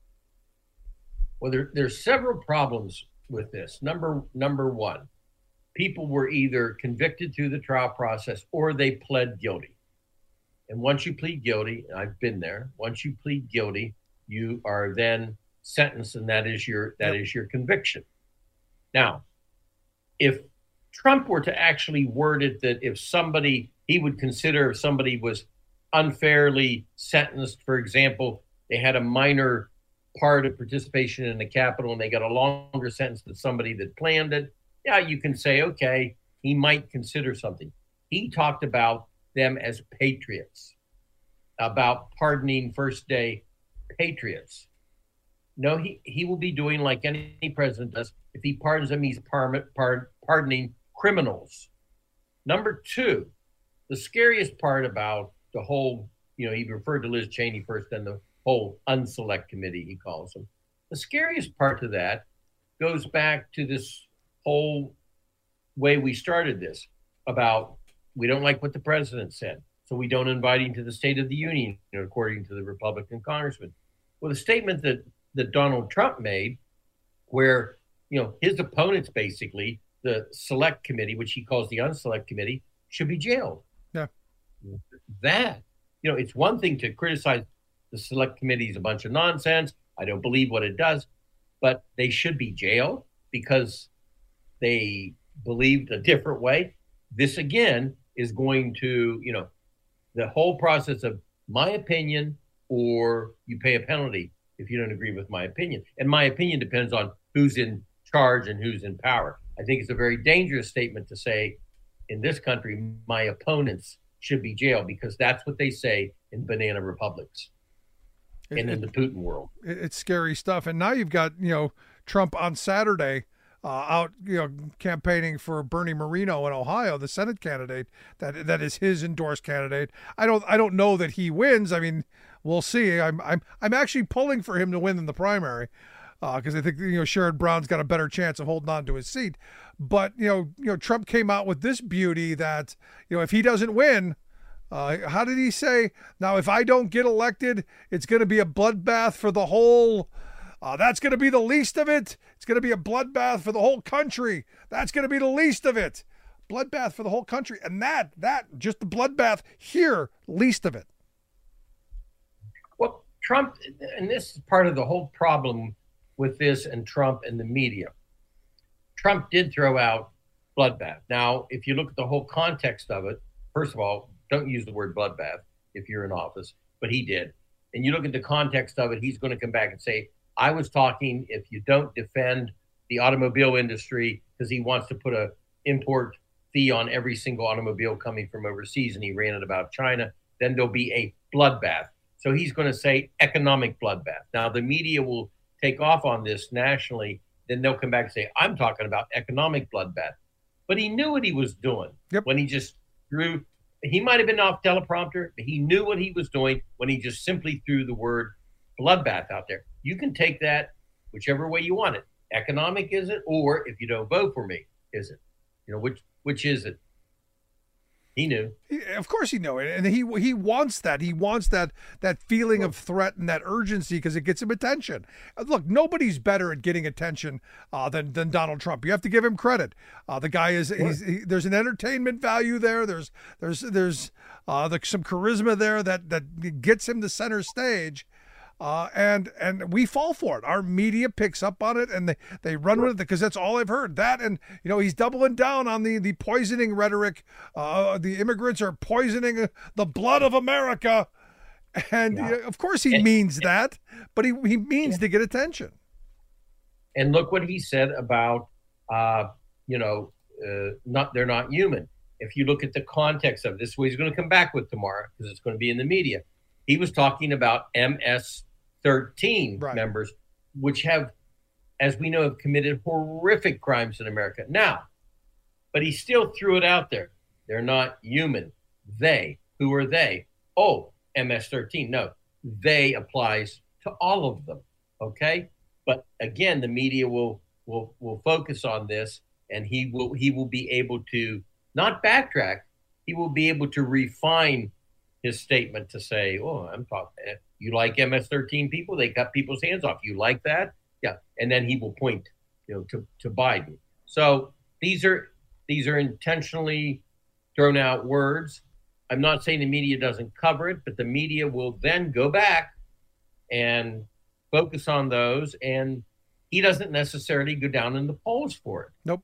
Well, there's several problems with this. Number one, people were either convicted through the trial process or they pled guilty. And once you plead guilty, and I've been there, once you plead guilty, you are then sentenced, and that is your conviction. Now, if Trump were to actually word it that he would consider if somebody was unfairly sentenced, for example, they had a minor part of participation in the Capitol and they got a longer sentence than somebody that planned it, yeah, you can say, okay, he might consider something. He talked about them as patriots, about pardoning first day patriots. No, he will be doing like any president does. If he pardons them, he's pardoning criminals. Number two, the scariest part about the whole, he referred to Liz Cheney first, then the whole unselect committee, he calls them. The scariest part of that goes back to this whole way we started this about we don't like what the president said, so we don't invite him to the State of the Union, according to the Republican congressman. Well, the statement that Donald Trump made, where his opponents, basically the select committee, which he calls the unselect committee, should be jailed. Yeah, that it's one thing to criticize the select committee is a bunch of nonsense. I don't believe what it does, but they should be jailed because they believed a different way. This again is going to, the whole process of my opinion, or you pay a penalty if you don't agree with my opinion. And my opinion depends on who's in charge and who's in power. I think it's a very dangerous statement to say in this country, my opponents should be jailed, because that's what they say in banana republics. And in the Putin world. It's scary stuff. And now you've got, Trump on Saturday out, campaigning for Bernie Moreno in Ohio, the Senate candidate that is his endorsed candidate. I don't know that he wins. I mean, we'll see. I'm actually pulling for him to win in the primary because I think, Sherrod Brown's got a better chance of holding on to his seat. But, Trump came out with this beauty that, if he doesn't win, how did he say? Now, if I don't get elected, it's going to be a bloodbath for the whole. That's going to be the least of it. It's going to be a bloodbath for the whole country. That's going to be the least of it. Bloodbath for the whole country. And that just the bloodbath here, least of it. Well, Trump, and this is part of the whole problem with this and Trump and the media. Trump did throw out bloodbath. Now, if you look at the whole context of it, first of all, don't use the word bloodbath if you're in office, but he did. And you look at the context of it, he's going to come back and say, I was talking, if you don't defend the automobile industry, because he wants to put a import fee on every single automobile coming from overseas, and he ran it about China, then there'll be a bloodbath. So he's going to say economic bloodbath. Now, the media will take off on this nationally, then they'll come back and say, I'm talking about economic bloodbath. But he knew what he was doing when he just threw. He might have been off teleprompter, but he knew what he was doing when he just simply threw the word bloodbath out there. You can take that whichever way you want it. Economic is it, or if you don't vote for me, is it? Which is it? He knew. Of course he knew it, and he wants that. He wants that feeling of threat and that urgency because it gets him attention. Look, nobody's better at getting attention than Donald Trump. You have to give him credit. The guy is there's an entertainment value there. There's some charisma there that gets him to center stage. And we fall for it. Our media picks up on it, and they run with it because that's all I've heard. That, and he's doubling down on the poisoning rhetoric. The immigrants are poisoning the blood of America, and of course he means that, but he means to get attention. And look what he said about they're not human. If you look at the context of this, what he's going to come back with tomorrow, because it's going to be in the media. He was talking about MS-13 members, which have, as we know, have committed horrific crimes in America. Now, but he still threw it out there. They're not human. They. Who are they? Oh, MS-13. No, they applies to all of them. Okay? But again, the media will focus on this, and he will be able to not backtrack. He will be able to refine his statement to say, "Oh, I'm talking. You like MS-13 people? They cut people's hands off. You like that? Yeah." And then he will point, to Biden. So these are intentionally thrown out words. I'm not saying the media doesn't cover it, but the media will then go back and focus on those, and he doesn't necessarily go down in the polls for it. Nope.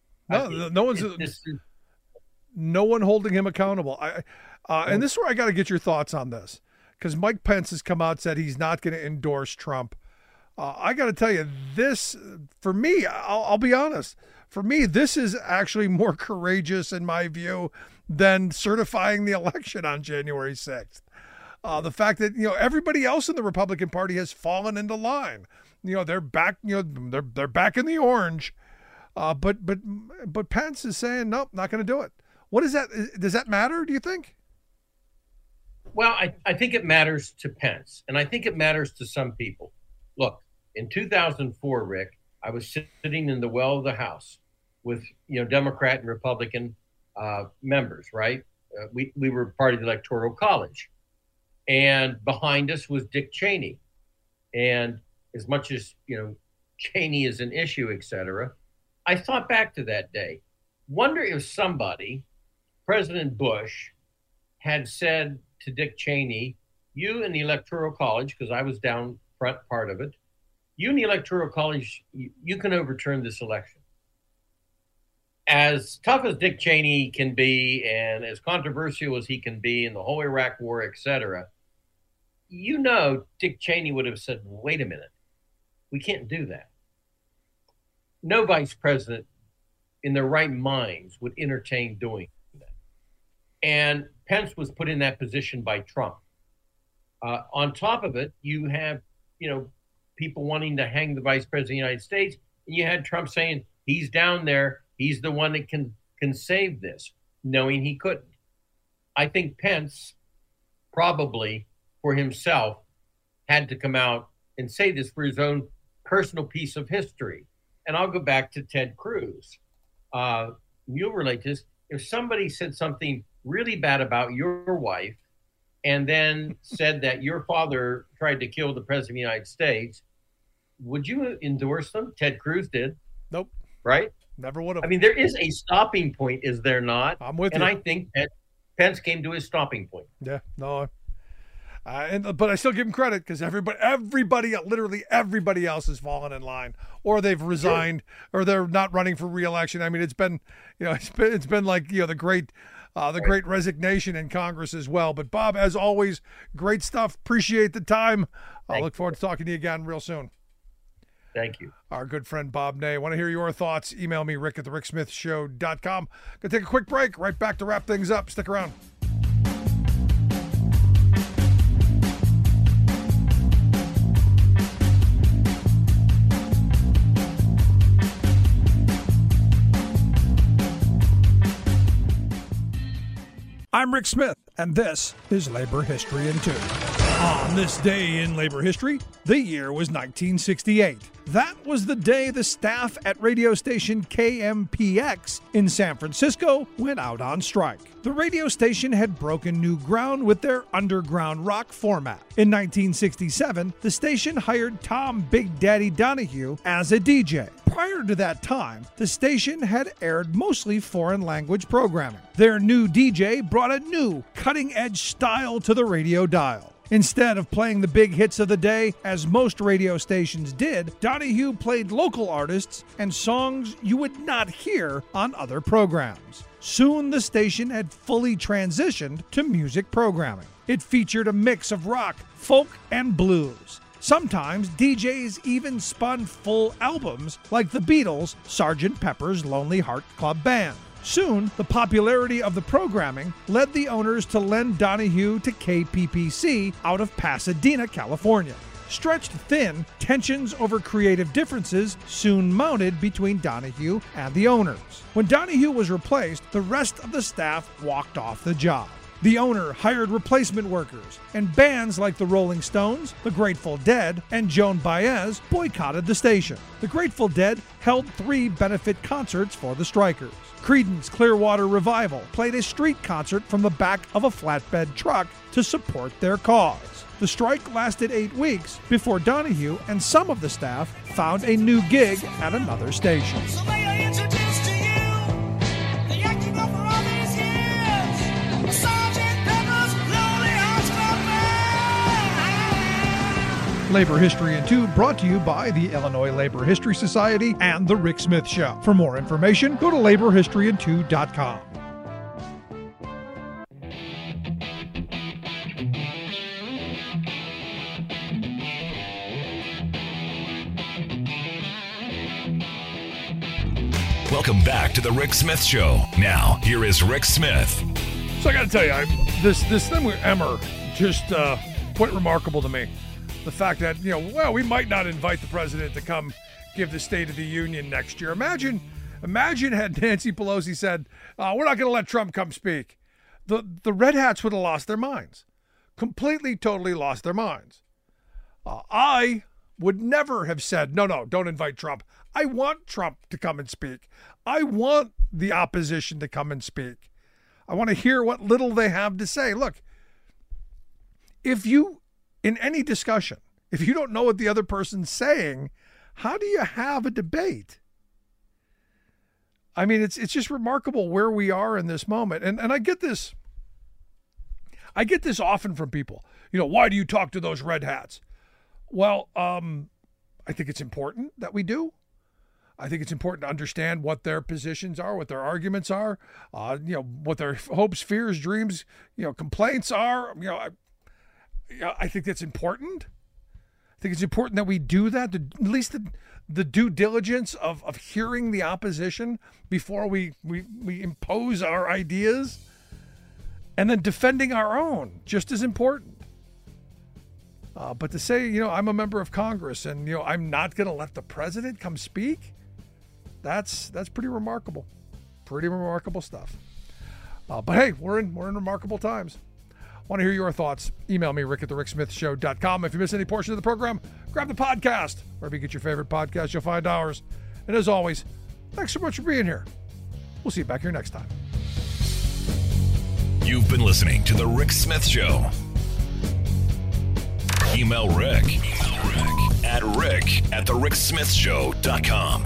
No one holding him accountable. And this is where I got to get your thoughts on this, because Mike Pence has come out and said he's not going to endorse Trump. I got to tell you, this, for me, I'll be honest, for me, this is actually more courageous in my view than certifying the election on January 6th. The fact that, everybody else in the Republican Party has fallen into line. They're back, they're back in the orange. But Pence is saying, nope, not going to do it. What is that? Does that matter, do you think? Well, I think it matters to Pence, and I think it matters to some people. Look, in 2004, Rick, I was sitting in the well of the House with, Democrat and Republican members, right? We were part of the Electoral College. And behind us was Dick Cheney. And as much as, Cheney is an issue, et cetera, I thought back to that day. Wonder if somebody, President Bush, had said to Dick Cheney, you in the Electoral College, because I was down front part of it, you in the Electoral College, you can overturn this election. As tough as Dick Cheney can be and as controversial as he can be in the whole Iraq War, et cetera, Dick Cheney would have said, wait a minute, we can't do that. No vice president in their right minds would entertain doing that. And Pence was put in that position by Trump. On top of it, you have, people wanting to hang the vice president of the United States. And you had Trump saying he's down there. He's the one that can save this, knowing he couldn't. I think Pence probably for himself had to come out and say this for his own personal piece of history. And I'll go back to Ted Cruz. You'll relate to this. If somebody said something really bad about your wife and then said that your father tried to kill the president of the United States, would you endorse them? Ted Cruz did. Nope. Right? Never would have. I mean, there is a stopping point, is there not? I'm with you. And I think Pence came to his stopping point. Yeah, no. But I still give him credit because everybody, literally everybody else has fallen in line, or they've resigned, or they're not running for re-election. I mean, it's been like the great resignation in Congress as well. But Bob, as always, great stuff. Appreciate the time. I look forward to talking to you again real soon. Thank you. Our good friend Bob Ney. Want to hear your thoughts? Email me, rick@thericksmithshow.com. Gonna take a quick break. Right back to wrap things up. Stick around. I'm Rick Smith, and this is Labor History in 2. On this day in labor history, the year was 1968. That was the day the staff at radio station KMPX in San Francisco went out on strike. The radio station had broken new ground with their underground rock format. In 1967, the station hired Tom Big Daddy Donahue as a DJ. Prior to that time, the station had aired mostly foreign language programming. Their new DJ brought a new, cutting-edge style to the radio dial. Instead of playing the big hits of the day, as most radio stations did, Donahue played local artists and songs you would not hear on other programs. Soon the station had fully transitioned to music programming. It featured a mix of rock, folk, and blues. Sometimes DJs even spun full albums like the Beatles' Sgt. Pepper's Lonely Heart Club Band. Soon, the popularity of the programming led the owners to lend Donahue to KPPC out of Pasadena, California. Stretched thin, tensions over creative differences soon mounted between Donahue and the owners. When Donahue was replaced, the rest of the staff walked off the job. The owner hired replacement workers, and bands like the Rolling Stones, the Grateful Dead, and Joan Baez boycotted the station. The Grateful Dead held 3 benefit concerts for the strikers. Creedence Clearwater Revival played a street concert from the back of a flatbed truck to support their cause. The strike lasted 8 weeks before Donahue and some of the staff found a new gig at another station. Labor History in 2 brought to you by the Illinois Labor History Society and The Rick Smith Show. For more information, go to laborhistoryin2.com. Welcome back to the Rick Smith Show. Now, here is Rick Smith. So I got to tell you, this thing with Emmer just quite remarkable to me. The fact that, we might not invite the president to come give the State of the Union next year. Imagine had Nancy Pelosi said, we're not going to let Trump come speak. The Red Hats would have lost their minds. Completely, totally lost their minds. I would never have said, no, don't invite Trump. I want Trump to come and speak. I want the opposition to come and speak. I want to hear what little they have to say. Look, in any discussion, if you don't know what the other person's saying, how do you have a debate? I mean, it's just remarkable where we are in this moment. And I get this often from people. Why do you talk to those Red Hats? Well, I think it's important that we do. I think it's important to understand what their positions are, what their arguments are, what their hopes, fears, dreams, complaints are. I think that's important. I think it's important that we do that, at least the due diligence of hearing the opposition before we impose our ideas, and then defending our own, just as important. But to say, I'm a member of Congress and, I'm not going to let the president come speak, that's pretty remarkable. Pretty remarkable stuff. But hey, we're in remarkable times. Want to hear your thoughts? Email me, rick@thericksmithshow.com. If you miss any portion of the program, grab the podcast. Wherever you get your favorite podcast, you'll find ours. And as always, thanks so much for being here. We'll see you back here next time. You've been listening to The Rick Smith Show. Email Rick at rick@thericksmithshow.com.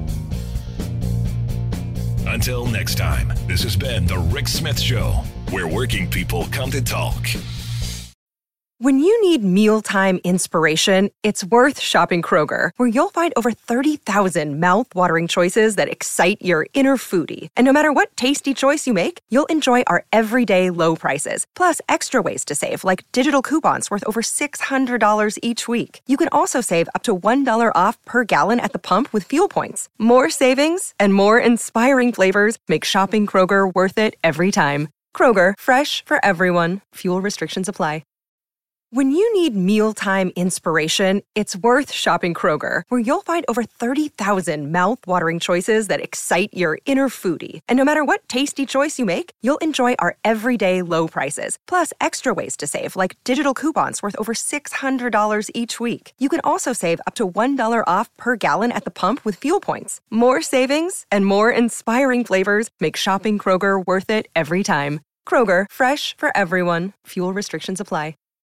Until next time, this has been The Rick Smith Show, where working people come to talk. When you need mealtime inspiration, it's worth shopping Kroger, where you'll find over 30,000 mouth-watering choices that excite your inner foodie. And no matter what tasty choice you make, you'll enjoy our everyday low prices, plus extra ways to save, like digital coupons worth over $600 each week. You can also save up to $1 off per gallon at the pump with fuel points. More savings and more inspiring flavors make shopping Kroger worth it every time. Kroger, fresh for everyone. Fuel restrictions apply. When you need mealtime inspiration, it's worth shopping Kroger, where you'll find over 30,000 mouth-watering choices that excite your inner foodie. And no matter what tasty choice you make, you'll enjoy our everyday low prices, plus extra ways to save, like digital coupons worth over $600 each week. You can also save up to $1 off per gallon at the pump with fuel points. More savings and more inspiring flavors make shopping Kroger worth it every time. Kroger, fresh for everyone. Fuel restrictions apply.